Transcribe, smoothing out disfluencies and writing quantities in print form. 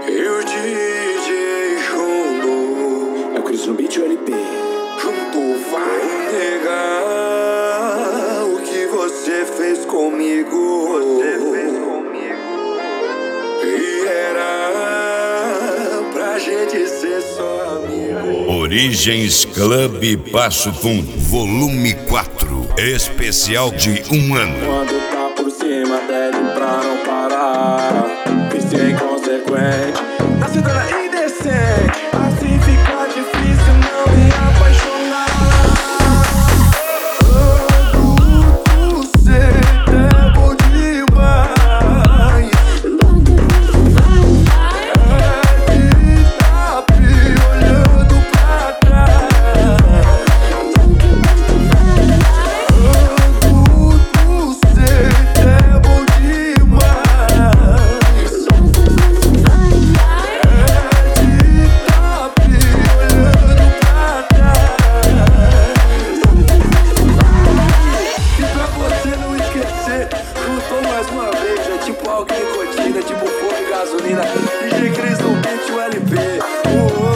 E o DJ Jono É o Cris no beat e o LP. junto vai negar o que você fez comigo. E era pra gente ser só amigo. Origens Club Passo Fundo, volume 4, especial de 1 ano. Quando tá por cima, pede pra não parar. Vice inconsequente, a cidadã indecente. Assim fica difícil não me apaixonar. Você é bom demais. Olhando pra trás. Você é bom demais. Olhando pra trás. E pra você não esquecer, juntou mais uma vez. É tipo alguém curtida, tipo fogo e gasolina. DJ Cris no beat, o LP.